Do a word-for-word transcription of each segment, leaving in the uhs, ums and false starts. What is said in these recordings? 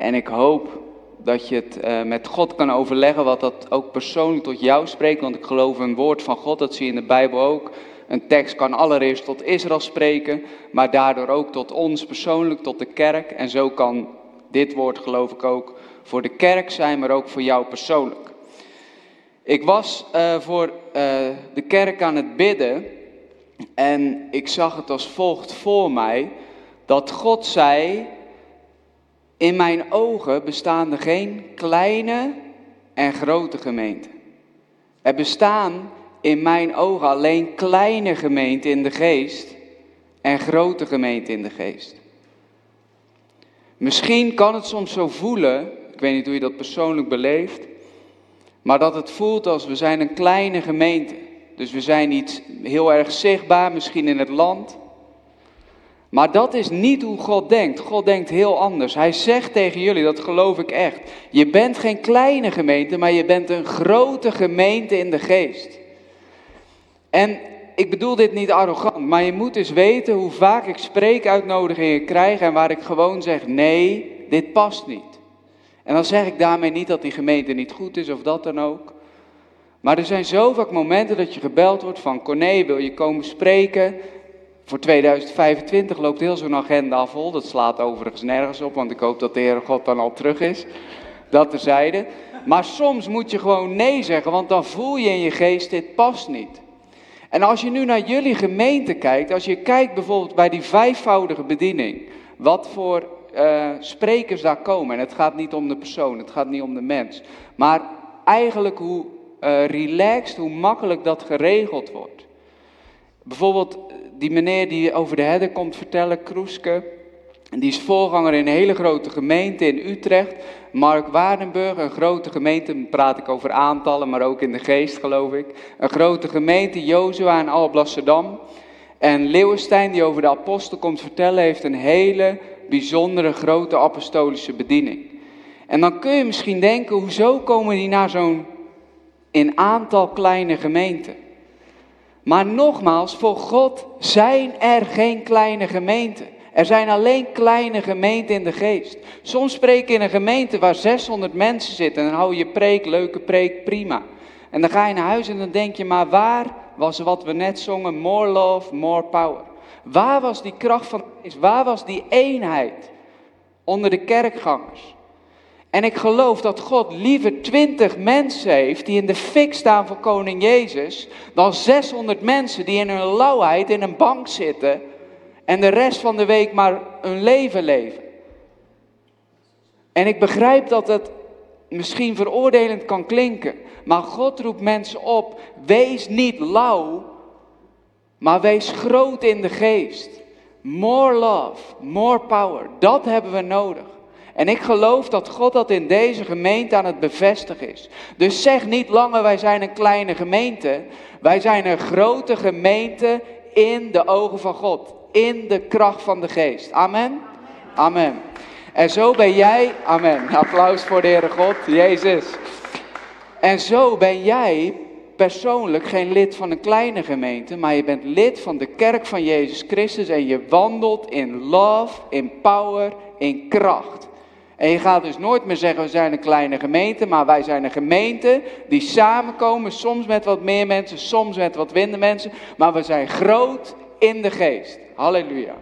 En ik hoop dat je het uh, met God kan overleggen, wat dat ook persoonlijk tot jou spreekt. Want ik geloof een woord van God, dat zie je in de Bijbel ook. Een tekst kan allereerst tot Israël spreken, maar daardoor ook tot ons persoonlijk, tot de kerk. En zo kan dit woord, geloof ik, ook voor de kerk zijn, maar ook voor jou persoonlijk. Ik was uh, voor uh, de kerk aan het bidden en ik zag het als volgt voor mij, dat God zei: in mijn ogen bestaan er geen kleine en grote gemeenten. Er bestaan in mijn ogen alleen kleine gemeenten in de geest en grote gemeenten in de geest. Misschien kan het soms zo voelen, ik weet niet hoe je dat persoonlijk beleeft, maar dat het voelt als we zijn een kleine gemeente. Dus we zijn niet heel erg zichtbaar, misschien in het land. Maar dat is niet hoe God denkt. God denkt heel anders. Hij zegt tegen jullie, dat geloof ik echt. Je bent geen kleine gemeente, maar je bent een grote gemeente in de geest. En ik bedoel dit niet arrogant, maar je moet eens weten hoe vaak ik spreekuitnodigingen krijg en waar ik gewoon zeg: nee, dit past niet. En dan zeg ik daarmee niet dat die gemeente niet goed is of dat dan ook. Maar er zijn zo vaak momenten dat je gebeld wordt van: Corné, wil je komen spreken? Voor tweeduizend vijfentwintig loopt heel zo'n agenda al vol. Dat slaat overigens nergens op, want ik hoop dat de Heere God dan al terug is. Dat terzijde. Maar soms moet je gewoon nee zeggen, want dan voel je in je geest: dit past niet. En als je nu naar jullie gemeente kijkt, als je kijkt bijvoorbeeld bij die vijfvoudige bediening, wat voor uh, sprekers daar komen. En het gaat niet om de persoon, het gaat niet om de mens. Maar eigenlijk hoe uh, relaxed, hoe makkelijk dat geregeld wordt. Bijvoorbeeld die meneer die over de herder komt vertellen, Kroeske. Die is voorganger in een hele grote gemeente in Utrecht. Mark Waardenburg, een grote gemeente, dan praat ik over aantallen, maar ook in de geest geloof ik. Een grote gemeente, Jozua en Alblasserdam. En Leeuwenstein, die over de apostel komt vertellen, heeft een hele bijzondere grote apostolische bediening. En dan kun je misschien denken, hoezo komen die naar zo'n in aantal kleine gemeenten? Maar nogmaals, voor God zijn er geen kleine gemeenten. Er zijn alleen kleine gemeenten in de geest. Soms spreek je in een gemeente waar zeshonderd mensen zitten en dan hou je preek, leuke preek, prima. En dan ga je naar huis en dan denk je: maar waar was wat we net zongen, more love, more power? Waar was die kracht van de geest? Waar was die eenheid onder de kerkgangers? En ik geloof dat God liever twintig mensen heeft die in de fik staan voor koning Jezus, dan zeshonderd mensen die in hun lauwheid in een bank zitten en de rest van de week maar hun leven leven. En ik begrijp dat het misschien veroordelend kan klinken, maar God roept mensen op: wees niet lauw, maar wees groot in de geest. More love, more power, dat hebben we nodig. En ik geloof dat God dat in deze gemeente aan het bevestigen is. Dus zeg niet langer: wij zijn een kleine gemeente. Wij zijn een grote gemeente in de ogen van God. In de kracht van de geest. Amen? Amen. En zo ben jij, amen, applaus voor de Heere God, Jezus. En zo ben jij persoonlijk geen lid van een kleine gemeente, maar je bent lid van de kerk van Jezus Christus en je wandelt in love, in power, in kracht. En je gaat dus nooit meer zeggen: we zijn een kleine gemeente, maar wij zijn een gemeente die samenkomen, soms met wat meer mensen, soms met wat minder mensen, maar we zijn groot in de geest. Halleluja.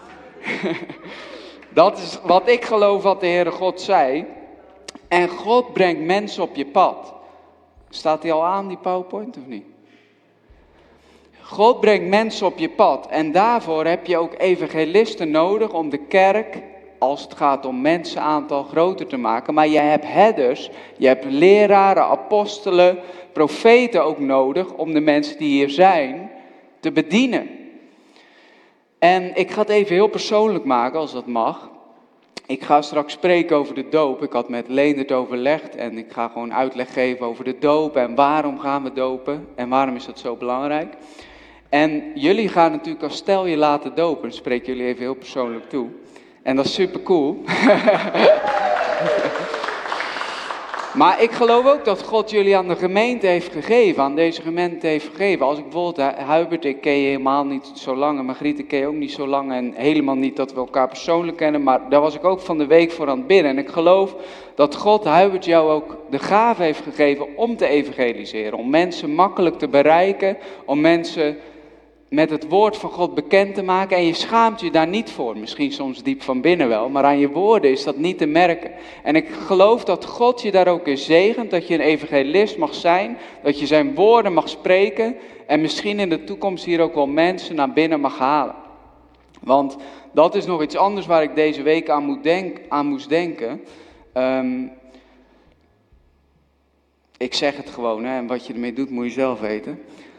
Dat is wat ik geloof wat de Heere God zei. En God brengt mensen op je pad. Staat die al aan, die PowerPoint, of niet? God brengt mensen op je pad. En daarvoor heb je ook evangelisten nodig om de kerk, als het gaat om mensenaantal, groter te maken. Maar je hebt herders, je hebt leraren, apostelen, profeten ook nodig om de mensen die hier zijn te bedienen. En ik ga het even heel persoonlijk maken, als dat mag. Ik ga straks spreken over de doop. Ik had met Leendert overlegd en ik ga gewoon uitleg geven over de doop en waarom gaan we dopen en waarom is dat zo belangrijk. En jullie gaan natuurlijk als stel je laten dopen, dat spreek jullie even heel persoonlijk toe. En dat is super cool. Maar ik geloof ook dat God jullie aan de gemeente heeft gegeven, aan deze gemeente heeft gegeven. Als ik bijvoorbeeld, Hubert, ik ken je helemaal niet zo lang en Margriet, ik ken je ook niet zo lang en helemaal niet dat we elkaar persoonlijk kennen, maar daar was ik ook van de week voor aan het bidden. En ik geloof dat God, Hubert, jou ook de gave heeft gegeven om te evangeliseren, om mensen makkelijk te bereiken, om mensen met het woord van God bekend te maken. En je schaamt je daar niet voor, misschien soms diep van binnen wel, maar aan je woorden is dat niet te merken. En ik geloof dat God je daar ook in zegent, dat je een evangelist mag zijn, dat je zijn woorden mag spreken en misschien in de toekomst hier ook wel mensen naar binnen mag halen. Want dat is nog iets anders waar ik deze week aan, moet denk, aan moest denken. Um, ik zeg het gewoon, hè, en wat je ermee doet moet je zelf weten.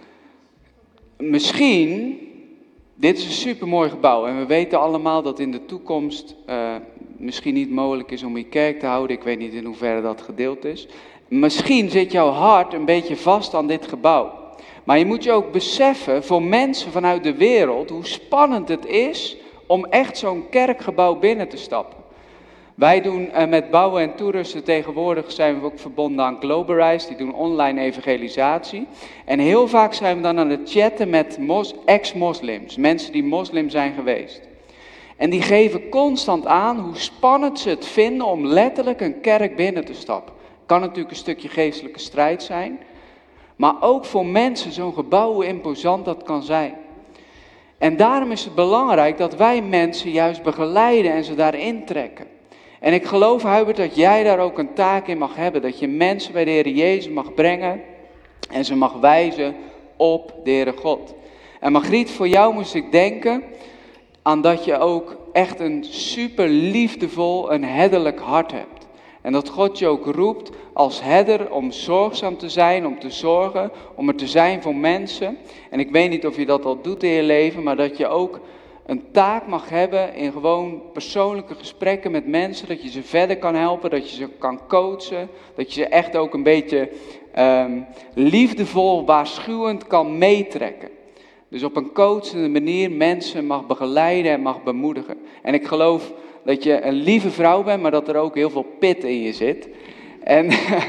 Misschien, dit is een supermooi gebouw en we weten allemaal dat in de toekomst uh, misschien niet mogelijk is om hier kerk te houden. Ik weet niet in hoeverre dat gedeeld is. Misschien zit jouw hart een beetje vast aan dit gebouw. Maar je moet je ook beseffen voor mensen vanuit de wereld hoe spannend het is om echt zo'n kerkgebouw binnen te stappen. Wij doen uh, met Bouwen en Toerusten tegenwoordig zijn we ook verbonden aan Globalize, die doen online evangelisatie. En heel vaak zijn we dan aan het chatten met mos, ex-moslims, mensen die moslim zijn geweest. En die geven constant aan hoe spannend ze het vinden om letterlijk een kerk binnen te stappen. Kan natuurlijk een stukje geestelijke strijd zijn, maar ook voor mensen zo'n gebouw, hoe imposant dat kan zijn. En daarom is het belangrijk dat wij mensen juist begeleiden en ze daarin trekken. En ik geloof, Hubert, dat jij daar ook een taak in mag hebben. Dat je mensen bij de Heer Jezus mag brengen en ze mag wijzen op de Heere God. En Margriet, voor jou moest ik denken aan dat je ook echt een super liefdevol, een herderlijk hart hebt. En dat God je ook roept als herder om zorgzaam te zijn, om te zorgen, om er te zijn voor mensen. En ik weet niet of je dat al doet in je leven, maar dat je ook een taak mag hebben in gewoon persoonlijke gesprekken met mensen, dat je ze verder kan helpen, dat je ze kan coachen, dat je ze echt ook een beetje um, liefdevol, waarschuwend kan meetrekken. Dus op een coachende manier mensen mag begeleiden en mag bemoedigen. En ik geloof dat je een lieve vrouw bent, maar dat er ook heel veel pit in je zit. En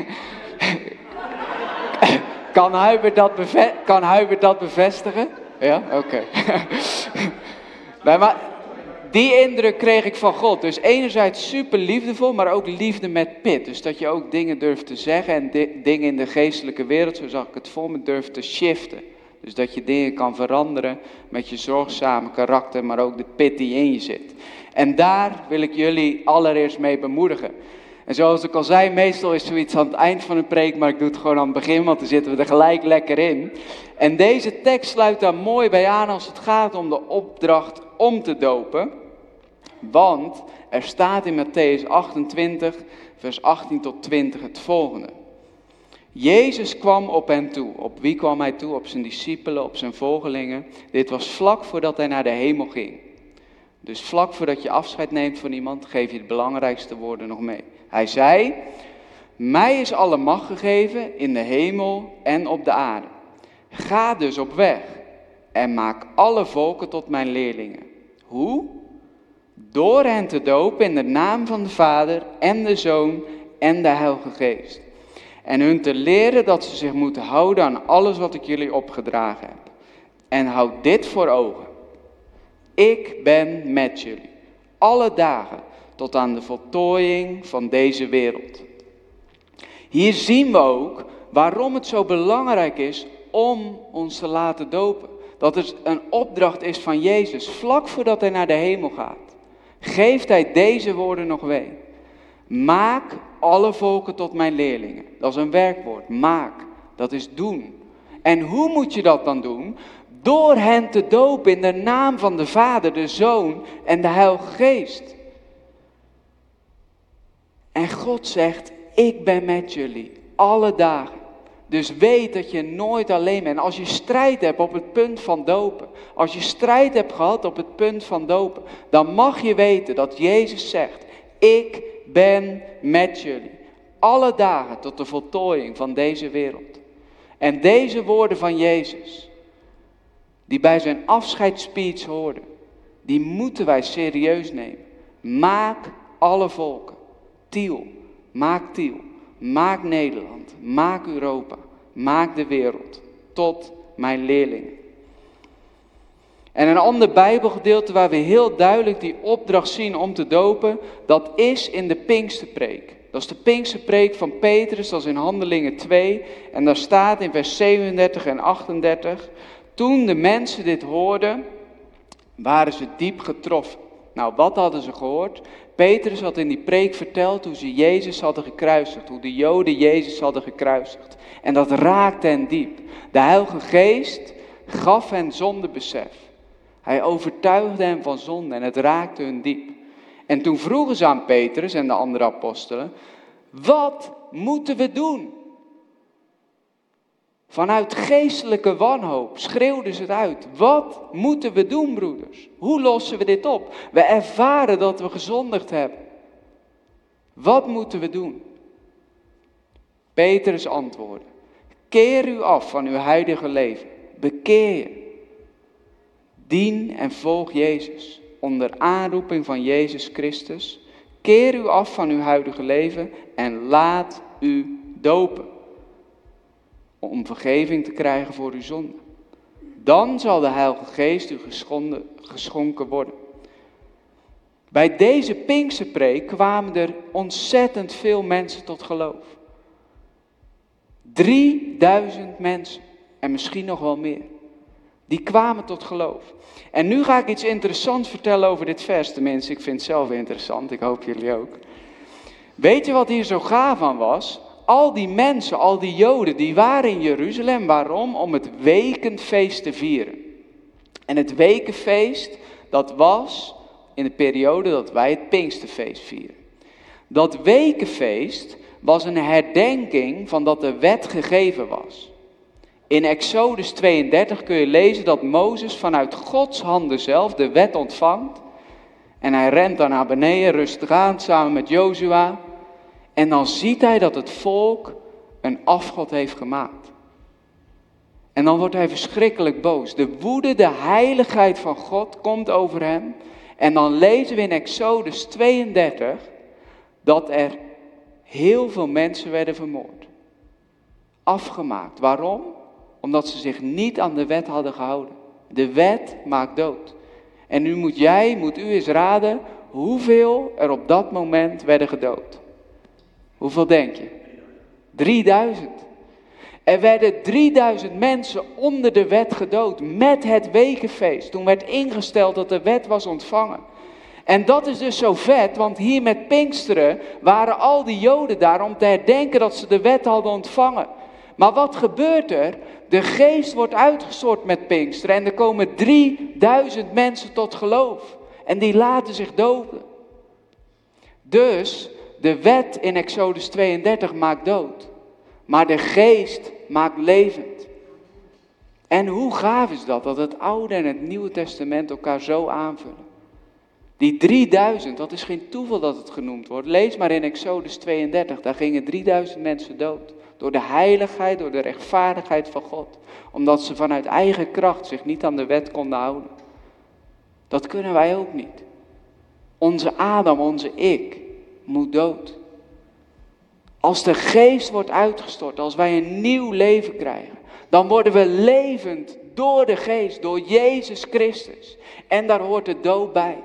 kan Hubert dat, beve- kan Hubert dat bevestigen? Ja, oké. Okay. Nee, maar die indruk kreeg ik van God. Dus enerzijds super liefdevol, maar ook liefde met pit. Dus dat je ook dingen durft te zeggen en di- dingen in de geestelijke wereld, zo zag ik het voor me, durft te shiften. Dus dat je dingen kan veranderen met je zorgzame karakter, maar ook de pit die in je zit. En daar wil ik jullie allereerst mee bemoedigen. En zoals ik al zei, meestal is zoiets aan het eind van een preek, maar ik doe het gewoon aan het begin, want dan zitten we er gelijk lekker in. En deze tekst sluit daar mooi bij aan als het gaat om de opdracht om te dopen. Want er staat in Mattheüs achtentwintig, vers achttien tot twintig het volgende. Jezus kwam op hen toe. Op wie kwam hij toe? Op zijn discipelen, op zijn volgelingen. Dit was vlak voordat hij naar de hemel ging. Dus vlak voordat je afscheid neemt van iemand, geef je de belangrijkste woorden nog mee. Hij zei, mij is alle macht gegeven in de hemel en op de aarde. Ga dus op weg en maak alle volken tot mijn leerlingen. Hoe? Door hen te dopen in de naam van de Vader en de Zoon en de Heilige Geest. En hun te leren dat ze zich moeten houden aan alles wat ik jullie opgedragen heb. En houd dit voor ogen. Ik ben met jullie, alle dagen, tot aan de voltooiing van deze wereld. Hier zien we ook waarom het zo belangrijk is om ons te laten dopen. Dat het een opdracht is van Jezus, vlak voordat hij naar de hemel gaat. Geeft hij deze woorden nog mee. Maak alle volken tot mijn leerlingen. Dat is een werkwoord, maak, dat is doen. En hoe moet je dat dan doen? Door hen te dopen in de naam van de Vader, de Zoon en de Heilige Geest. En God zegt, ik ben met jullie, alle dagen. Dus weet dat je nooit alleen bent. Als je strijd hebt op het punt van dopen, als je strijd hebt gehad op het punt van dopen, dan mag je weten dat Jezus zegt, ik ben met jullie, alle dagen tot de voltooiing van deze wereld. En deze woorden van Jezus, die bij zijn afscheidsspeech hoorden, die moeten wij serieus nemen. Maak alle volken, Tiel, maak Tiel, Maak Nederland, maak Europa, maak de wereld tot mijn leerlingen. En een ander Bijbelgedeelte waar we heel duidelijk die opdracht zien om te dopen, dat is in de Pinksterpreek. Dat is de Pinksterpreek van Petrus, dat is in Handelingen twee. En daar staat in vers zevenendertig en achtendertig, toen de mensen dit hoorden, waren ze diep getroffen. Nou, wat hadden ze gehoord? Petrus had in die preek verteld hoe ze Jezus hadden gekruisigd, hoe de Joden Jezus hadden gekruisigd. En dat raakte hen diep. De Heilige Geest gaf hen zondebesef. Hij overtuigde hen van zonde en het raakte hun diep. En toen vroegen ze aan Petrus en de andere apostelen, wat moeten we doen? Vanuit geestelijke wanhoop schreeuwden ze het uit. Wat moeten we doen, broeders? Hoe lossen we dit op? We ervaren dat we gezondigd hebben. Wat moeten we doen? Petrus antwoordde, keer u af van uw huidige leven. Bekeer je. Dien en volg Jezus. Onder aanroeping van Jezus Christus. Keer u af van uw huidige leven en laat u dopen. Om vergeving te krijgen voor uw zonde. Dan zal de Heilige Geest u geschonden, geschonken worden. Bij deze Pinksterpreek kwamen er ontzettend veel mensen tot geloof. drieduizend mensen en misschien nog wel meer. Die kwamen tot geloof. En nu ga ik iets interessants vertellen over dit vers. Tenminste, ik vind het zelf interessant. Ik hoop jullie ook. Weet je wat hier zo gaaf aan was? Al die mensen, al die Joden, die waren in Jeruzalem. Waarom? Om het wekenfeest te vieren. En het wekenfeest, dat was in de periode dat wij het Pinksterfeest vieren. Dat wekenfeest was een herdenking van dat de wet gegeven was. In Exodus tweeëndertig kun je lezen dat Mozes vanuit Gods handen zelf de wet ontvangt. En hij rent dan naar beneden, rustig aan, samen met Jozua. En dan ziet hij dat het volk een afgod heeft gemaakt. En dan wordt hij verschrikkelijk boos. De woede, de heiligheid van God komt over hem. En dan lezen we in Exodus tweeëndertig dat er heel veel mensen werden vermoord. Afgemaakt. Waarom? Omdat ze zich niet aan de wet hadden gehouden. De wet maakt dood. En nu moet jij, moet u eens raden, hoeveel er op dat moment werden gedood. Hoeveel denk je? drieduizend. Er werden drieduizend mensen onder de wet gedood met het wekenfeest. Toen werd ingesteld dat de wet was ontvangen. En dat is dus zo vet, want hier met Pinksteren waren al die Joden daar om te herdenken dat ze de wet hadden ontvangen. Maar wat gebeurt er? De geest wordt uitgestort met Pinksteren en er komen drieduizend mensen tot geloof. En die laten zich dopen. Dus de wet in Exodus tweeëndertig maakt dood. Maar de geest maakt levend. En hoe gaaf is dat, dat het Oude en het Nieuwe Testament elkaar zo aanvullen. Die drieduizend, dat is geen toeval dat het genoemd wordt. Lees maar in Exodus tweeëndertig, daar gingen drieduizend mensen dood. Door de heiligheid, door de rechtvaardigheid van God. Omdat ze vanuit eigen kracht zich niet aan de wet konden houden. Dat kunnen wij ook niet. Onze Adam, onze ik, moet dood. Als de geest wordt uitgestort, als wij een nieuw leven krijgen, dan worden we levend door de geest, door Jezus Christus. En daar hoort de dood bij.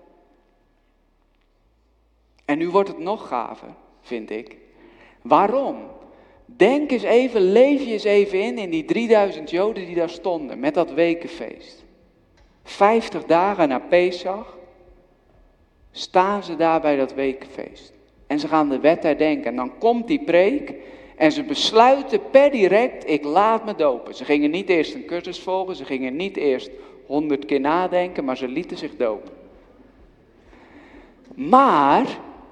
En nu wordt het nog gaver, vind ik. Waarom? Denk eens even, leef je eens even in, in die drieduizend Joden die daar stonden, met dat wekenfeest. Vijftig dagen na Pesach staan ze daar bij dat wekenfeest. En ze gaan de wet herdenken. En dan komt die preek en ze besluiten per direct, ik laat me dopen. Ze gingen niet eerst een cursus volgen, ze gingen niet eerst honderd keer nadenken, maar ze lieten zich dopen. Maar,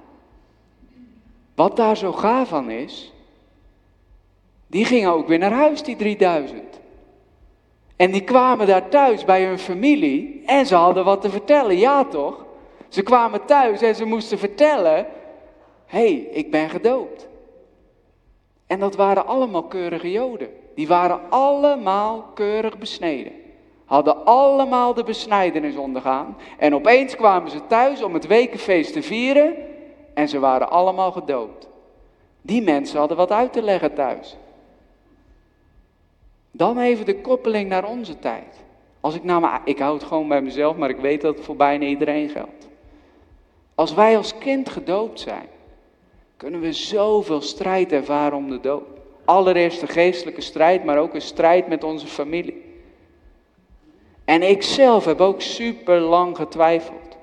wat daar zo gaaf aan is, die gingen ook weer naar huis, die drieduizend. En die kwamen daar thuis bij hun familie en ze hadden wat te vertellen, ja toch? Ze kwamen thuis en ze moesten vertellen, hé, hey, ik ben gedoopt. En dat waren allemaal keurige Joden. Die waren allemaal keurig besneden. Hadden allemaal de besnijdenis ondergaan. En opeens kwamen ze thuis om het wekenfeest te vieren en ze waren allemaal gedoopt. Die mensen hadden wat uit te leggen thuis. Dan even de koppeling naar onze tijd. Als ik nou maar, ik hou het gewoon bij mezelf, maar ik weet dat het voor bijna iedereen geldt. Als wij als kind gedoopt zijn, kunnen we zoveel strijd ervaren om de doop. Allereerst de geestelijke strijd, maar ook een strijd met onze familie. En ik zelf heb ook super lang getwijfeld.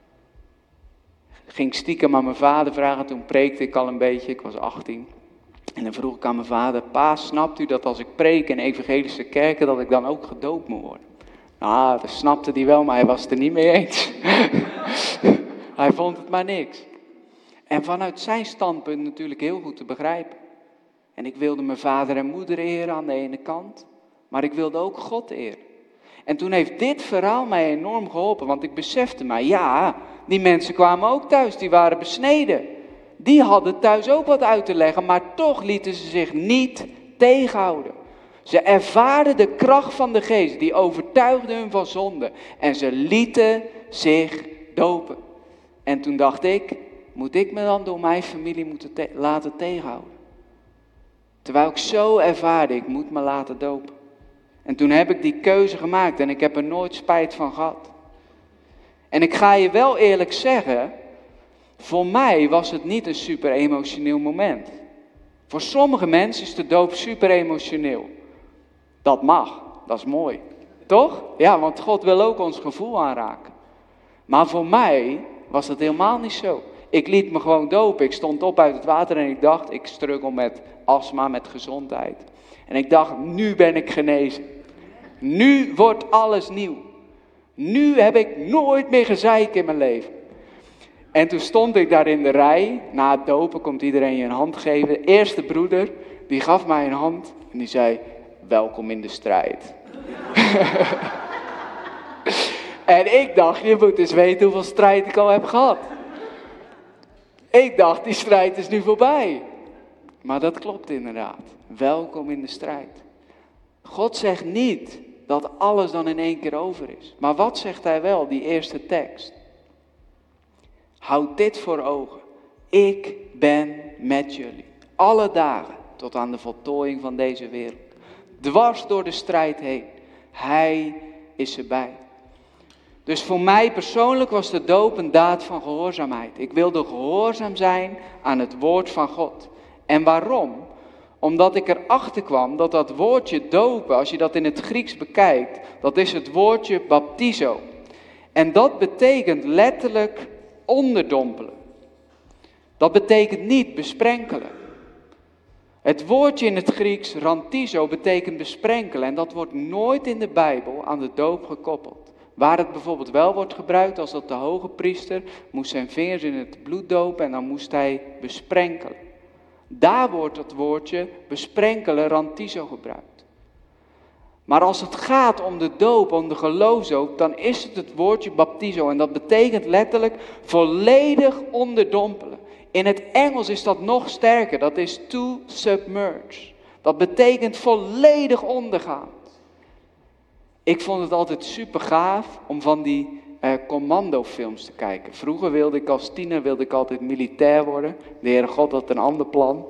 Ging stiekem aan mijn vader vragen, toen preekte ik al een beetje, ik was achttien. En dan vroeg ik aan mijn vader, pa, snapt u dat als ik preek in evangelische kerken, dat ik dan ook gedoopt moet worden? Nou, dat snapte hij wel, maar hij was het er niet mee eens. Hij vond het maar niks. En vanuit zijn standpunt natuurlijk heel goed te begrijpen. En ik wilde mijn vader en moeder eren aan de ene kant, maar ik wilde ook God eren. En toen heeft dit verhaal mij enorm geholpen, want ik besefte mij, ja, die mensen kwamen ook thuis, die waren besneden. Die hadden thuis ook wat uit te leggen, maar toch lieten ze zich niet tegenhouden. Ze ervaarden de kracht van de geest, die overtuigde hun van zonde. En ze lieten zich dopen. En toen dacht ik, moet ik me dan door mijn familie moeten te- laten tegenhouden? Terwijl ik zo ervaarde, ik moet me laten dopen. En toen heb ik die keuze gemaakt en ik heb er nooit spijt van gehad. En ik ga je wel eerlijk zeggen, voor mij was het niet een super emotioneel moment. Voor sommige mensen is de doop super emotioneel. Dat mag, dat is mooi. Toch? Ja, want God wil ook ons gevoel aanraken. Maar voor mij was dat helemaal niet zo. Ik liet me gewoon dopen. Ik stond op uit het water en ik dacht, ik struggle met astma, met gezondheid. En ik dacht, nu ben ik genezen. Nu wordt alles nieuw. Nu heb ik nooit meer gezeik in mijn leven. En toen stond ik daar in de rij. Na het dopen komt iedereen je een hand geven. De eerste broeder, die gaf mij een hand. En die zei, welkom in de strijd. En ik dacht, je moet eens weten hoeveel strijd ik al heb gehad. Ik dacht, die strijd is nu voorbij. Maar dat klopt inderdaad. Welkom in de strijd. God zegt niet dat alles dan in één keer over is. Maar wat zegt hij wel, die eerste tekst? Houd dit voor ogen. Ik ben met jullie. Alle dagen tot aan de voltooiing van deze wereld. Dwars door de strijd heen. Hij is erbij. Dus voor mij persoonlijk was de doop een daad van gehoorzaamheid. Ik wilde gehoorzaam zijn aan het woord van God. En waarom? Omdat ik erachter kwam dat dat woordje dopen, als je dat in het Grieks bekijkt, dat is het woordje baptizo. En dat betekent letterlijk onderdompelen. Dat betekent niet besprenkelen. Het woordje in het Grieks, rantizo, betekent besprenkelen. En dat wordt nooit in de Bijbel aan de doop gekoppeld. Waar het bijvoorbeeld wel wordt gebruikt, als dat de hoge priester moest zijn vingers in het bloed dopen en dan moest hij besprenkelen. Daar wordt het woordje besprenkelen, rantizo, gebruikt. Maar als het gaat om de doop, om de geloofsdoop, dan is het het woordje baptizo. En dat betekent letterlijk volledig onderdompelen. In het Engels is dat nog sterker, dat is to submerge. Dat betekent volledig ondergaan. Ik vond het altijd super gaaf om van die uh, commandofilms te kijken. Vroeger wilde ik als tiener wilde ik altijd militair worden. De Heere God had een ander plan.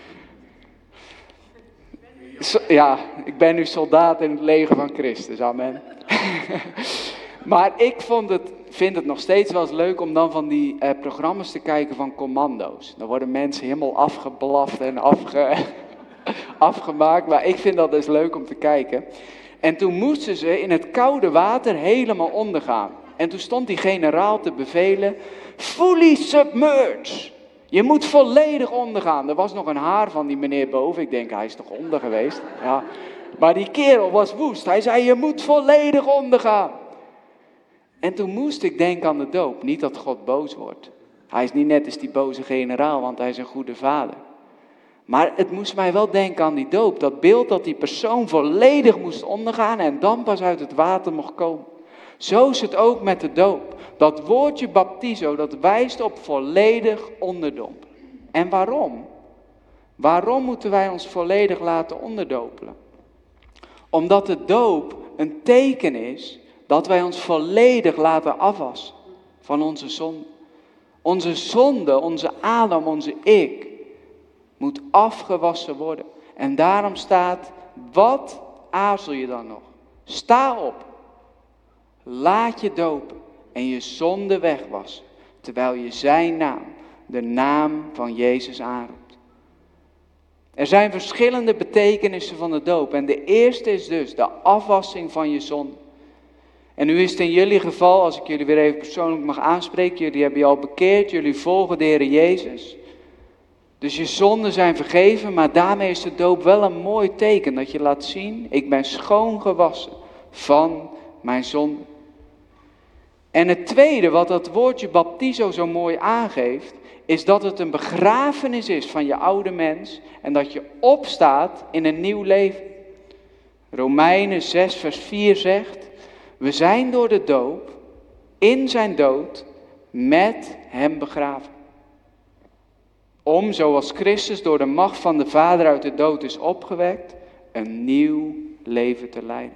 So, ja, ik ben nu soldaat in het leger van Christus, amen. Maar ik vond het, vind het nog steeds wel eens leuk om dan van die uh, programma's te kijken van commando's. Dan worden mensen helemaal afgeblaft en afge, afgemaakt, maar ik vind dat dus leuk om te kijken. En toen moesten ze in het koude water helemaal ondergaan. En toen stond die generaal te bevelen, fully submerge. Je moet volledig ondergaan. Er was nog een haar van die meneer boven. Ik denk, hij is toch onder geweest? Ja. Maar die kerel was woest. Hij zei, je moet volledig ondergaan. En toen moest ik denken aan de doop. Niet dat God boos wordt. Hij is niet net als die boze generaal, want hij is een goede vader. Maar het moest mij wel denken aan die doop. Dat beeld dat die persoon volledig moest ondergaan en dan pas uit het water mocht komen. Zo is het ook met de doop. Dat woordje baptizo, dat wijst op volledig onderdompelen. En waarom? Waarom moeten wij ons volledig laten onderdompelen? Omdat de doop een teken is dat wij ons volledig laten afwassen van onze zonde. Onze zonde, onze Adam, onze ik, moet afgewassen worden. En daarom staat, wat aarzel je dan nog? Sta op, laat je dopen en je zonde wegwassen, terwijl je zijn naam, de naam van Jezus aanroept. Er zijn verschillende betekenissen van de doop en de eerste is dus de afwassing van je zonde. En nu is het in jullie geval, als ik jullie weer even persoonlijk mag aanspreken, jullie hebben je al bekeerd, jullie volgen de Heer Jezus. Dus je zonden zijn vergeven, maar daarmee is de doop wel een mooi teken dat je laat zien, ik ben schoongewassen van mijn zonde. En het tweede, wat dat woordje baptizo zo mooi aangeeft, is dat het een begrafenis is van je oude mens en dat je opstaat in een nieuw leven. Romeinen zes vers vier zegt, we zijn door de doop in zijn dood met hem begraven. Om, zoals Christus door de macht van de Vader uit de dood is opgewekt, een nieuw leven te leiden.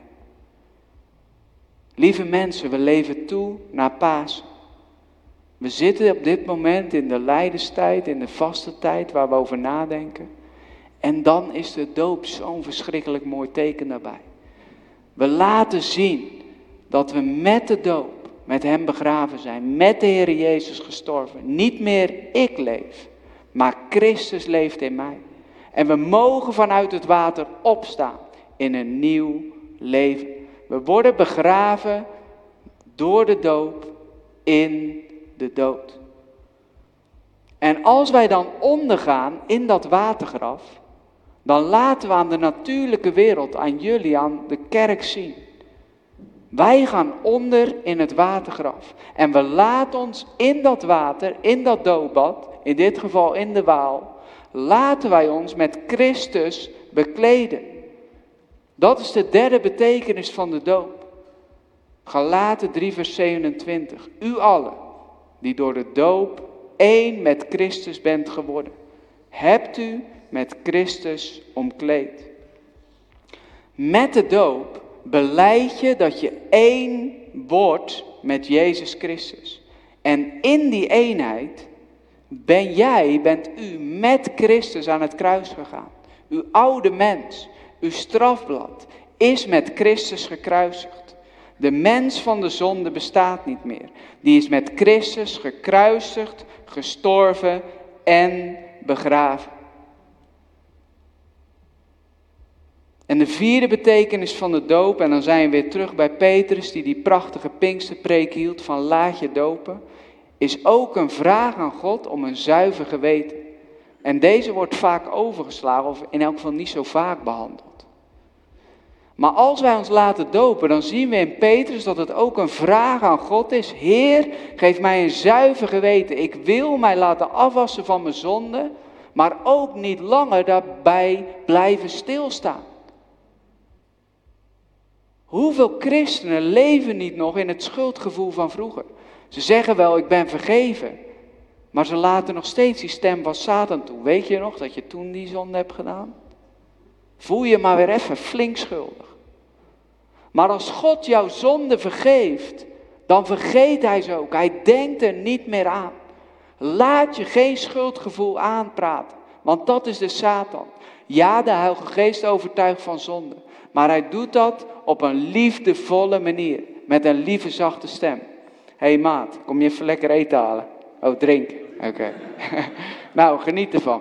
Lieve mensen, we leven toe naar Pasen. We zitten op dit moment in de lijdenstijd, in de vaste tijd waar we over nadenken. En dan is de doop zo'n verschrikkelijk mooi teken daarbij. We laten zien dat we met de doop, met hem begraven zijn, met de Heer Jezus gestorven. Niet meer ik leef, maar Christus leeft in mij. En we mogen vanuit het water opstaan in een nieuw leven. We worden begraven door de doop in de dood. En als wij dan ondergaan in dat watergraf, dan laten we aan de natuurlijke wereld, aan jullie, aan de kerk zien. Wij gaan onder in het watergraf. En we laten ons in dat water, in dat doopbad, in dit geval in de Waal, laten wij ons met Christus bekleden. Dat is de derde betekenis van de doop. Galaten drie vers zevenentwintig. U allen die door de doop één met Christus bent geworden, hebt u met Christus omkleed. Met de doop belijd je dat je één wordt met Jezus Christus. En in die eenheid ben jij, bent u met Christus aan het kruis gegaan. Uw oude mens, uw strafblad, is met Christus gekruisigd. De mens van de zonde bestaat niet meer. Die is met Christus gekruisigd, gestorven en begraven. En de vierde betekenis van de doop, en dan zijn we weer terug bij Petrus die die prachtige Pinksterpreek hield van laat je dopen, is ook een vraag aan God om een zuiver geweten. En deze wordt vaak overgeslagen of in elk geval niet zo vaak behandeld. Maar als wij ons laten dopen, dan zien we in Petrus dat het ook een vraag aan God is. Heer, geef mij een zuiver geweten. Ik wil mij laten afwassen van mijn zonde, maar ook niet langer daarbij blijven stilstaan. Hoeveel christenen leven niet nog in het schuldgevoel van vroeger? Ze zeggen wel, ik ben vergeven. Maar ze laten nog steeds die stem van Satan toe. Weet je nog dat je toen die zonde hebt gedaan? Voel je maar weer even flink schuldig. Maar als God jouw zonde vergeeft, dan vergeet hij ze ook. Hij denkt er niet meer aan. Laat je geen schuldgevoel aanpraten. Want dat is de Satan. Ja, de Heilige Geest overtuigt van zonde. Maar hij doet dat op een liefdevolle manier. Met een lieve zachte stem. Hé hey maat, kom je even lekker eten halen? Oh, drinken. Oké. Okay. Nou, geniet ervan.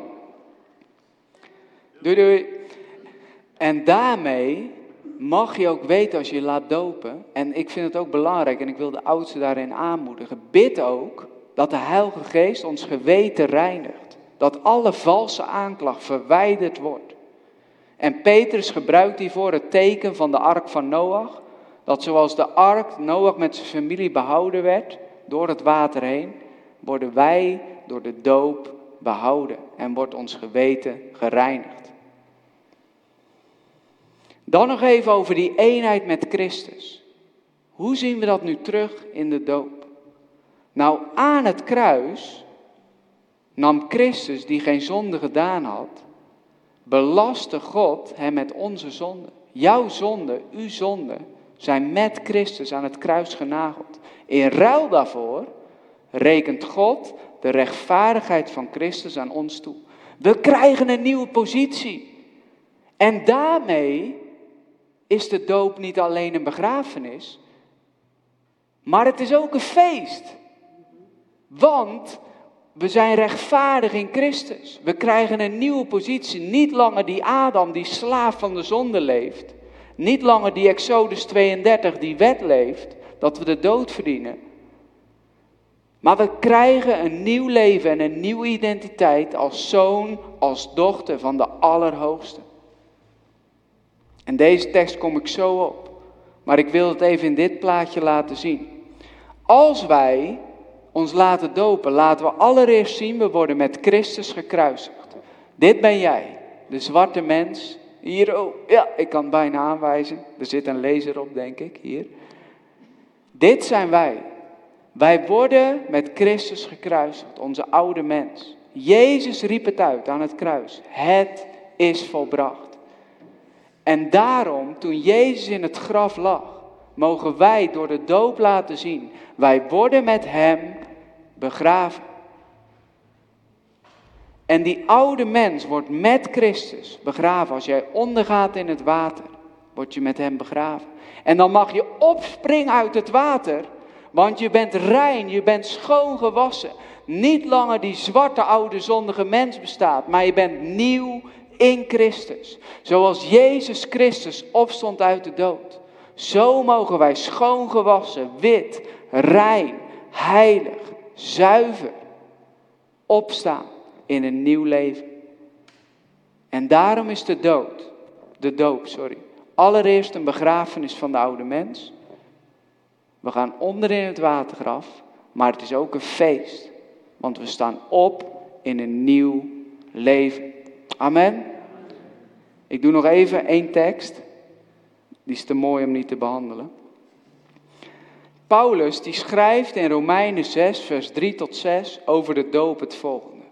Doei doei. En daarmee mag je ook weten als je je laat dopen. En ik vind het ook belangrijk en ik wil de oudsten daarin aanmoedigen. Bid ook dat de Heilige Geest ons geweten reinigt. Dat alle valse aanklacht verwijderd wordt. En Petrus gebruikt hiervoor het teken van de ark van Noach. Dat zoals de ark Noach met zijn familie behouden werd door het water heen, worden wij door de doop behouden en wordt ons geweten gereinigd. Dan nog even over die eenheid met Christus. Hoe zien we dat nu terug in de doop? Nou, aan het kruis nam Christus, die geen zonde gedaan had, belastte God hem met onze zonde. Jouw zonde, uw zonde, zijn met Christus aan het kruis genageld. In ruil daarvoor rekent God de rechtvaardigheid van Christus aan ons toe. We krijgen een nieuwe positie. En daarmee is de doop niet alleen een begrafenis, maar het is ook een feest. Want we zijn rechtvaardig in Christus. We krijgen een nieuwe positie. Niet langer die Adam die slaaf van de zonde leeft. Niet langer die Exodus tweeëndertig die wet leeft. Dat we de dood verdienen. Maar we krijgen een nieuw leven en een nieuwe identiteit als zoon, als dochter van de Allerhoogste. En deze tekst kom ik zo op. Maar ik wil het even in dit plaatje laten zien. Als wij ons laten dopen, laten we allereerst zien, we worden met Christus gekruisigd. Dit ben jij, de zwarte mens. Hier, oh, ja, ik kan het bijna aanwijzen. Er zit een laser op, denk ik, hier. Dit zijn wij. Wij worden met Christus gekruisigd, onze oude mens. Jezus riep het uit aan het kruis. Het is volbracht. En daarom, toen Jezus in het graf lag, mogen wij door de doop laten zien, wij worden met hem begraven. En die oude mens wordt met Christus begraven. Als jij ondergaat in het water, word je met hem begraven. En dan mag je opspringen uit het water, want je bent rein, je bent schoon gewassen. Niet langer die zwarte oude zondige mens bestaat, maar je bent nieuw in Christus. Zoals Jezus Christus opstond uit de dood. Zo mogen wij schoon gewassen, wit, rein, heilig, zuiver opstaan in een nieuw leven. En daarom is de dood, de doop, sorry, allereerst een begrafenis van de oude mens. We gaan onder in het watergraf, maar het is ook een feest. Want we staan op in een nieuw leven. Amen. Ik doe nog even één tekst. Die is te mooi om niet te behandelen. Paulus die schrijft in Romeinen zes vers drie tot zes over de doop het volgende.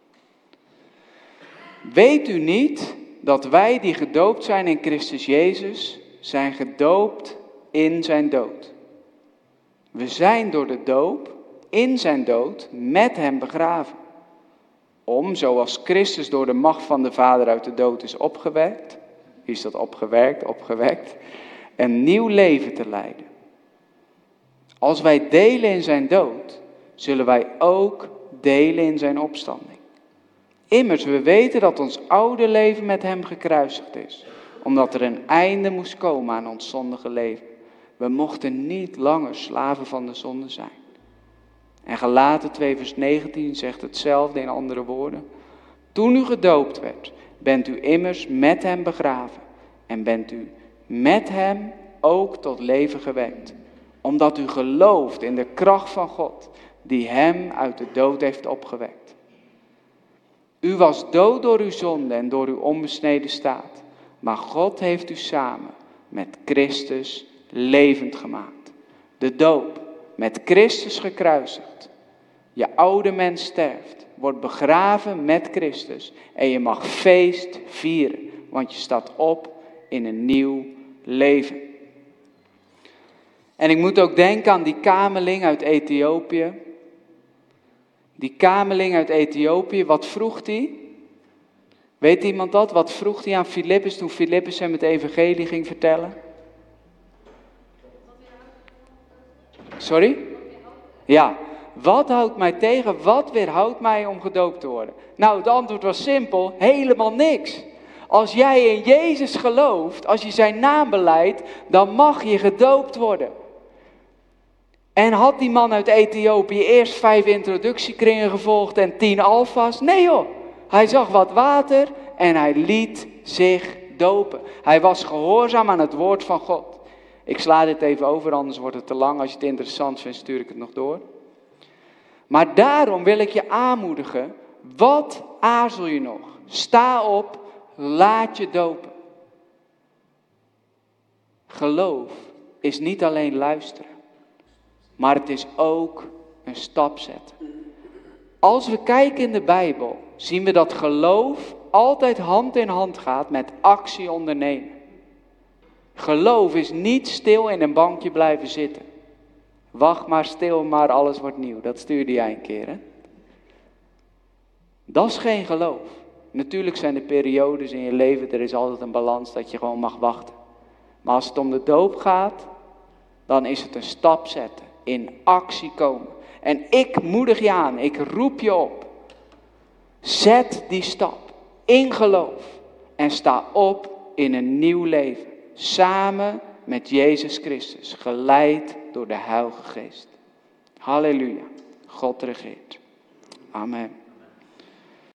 Weet u niet dat wij die gedoopt zijn in Christus Jezus, zijn gedoopt in zijn dood. We zijn door de doop in zijn dood met hem begraven. Om, zoals Christus door de macht van de Vader uit de dood is opgewekt. Wie is dat opgewerkt? Opgewekt. Een nieuw leven te leiden. Als wij delen in zijn dood, zullen wij ook delen in zijn opstanding. Immers, we weten dat ons oude leven met hem gekruisigd is. Omdat er een einde moest komen aan ons zondige leven. We mochten niet langer slaven van de zonde zijn. En Galaten twee vers negentien zegt hetzelfde in andere woorden. Toen u gedoopt werd, bent u immers met hem begraven. En bent u met hem ook tot leven gewekt. Omdat u gelooft in de kracht van God, die hem uit de dood heeft opgewekt. U was dood door uw zonde en door uw onbesneden staat. Maar God heeft u samen met Christus levend gemaakt. De doop, met Christus gekruisigd. Je oude mens sterft, wordt begraven met Christus. En je mag feest vieren, want je staat op in een nieuw leven. En ik moet ook denken aan die kameling uit Ethiopië. Die kameling uit Ethiopië, wat vroeg die? Weet iemand dat? Wat vroeg hij aan Filippus toen Filippus hem het evangelie ging vertellen? Sorry? Ja. Wat houdt mij tegen? Wat weerhoudt mij om gedoopt te worden? Nou, het antwoord was simpel. Helemaal niks. Als jij in Jezus gelooft, als je zijn naam belijdt, dan mag je gedoopt worden. En had die man uit Ethiopië eerst vijf introductiekringen gevolgd en tien alfa's? Nee joh, hij zag wat water en hij liet zich dopen. Hij was gehoorzaam aan het woord van God. Ik sla dit even over, anders wordt het te lang. Als je het interessant vindt, stuur ik het nog door. Maar daarom wil ik je aanmoedigen, wat aarzel je nog? Sta op, laat je dopen. Geloof is niet alleen luisteren, maar het is ook een stap zetten. Als we kijken in de Bijbel, zien we dat geloof altijd hand in hand gaat met actie ondernemen. Geloof is niet stil in een bankje blijven zitten. Wacht maar stil, maar alles wordt nieuw. Dat stuurde jij een keer, hè? Dat is geen geloof. Natuurlijk zijn er periodes in je leven, er is altijd een balans dat je gewoon mag wachten. Maar als het om de doop gaat, dan is het een stap zetten, in actie komen. En ik moedig je aan, ik roep je op. Zet die stap in geloof en sta op in een nieuw leven. Samen met Jezus Christus, geleid door de Heilige Geest. Halleluja, God regeert. Amen.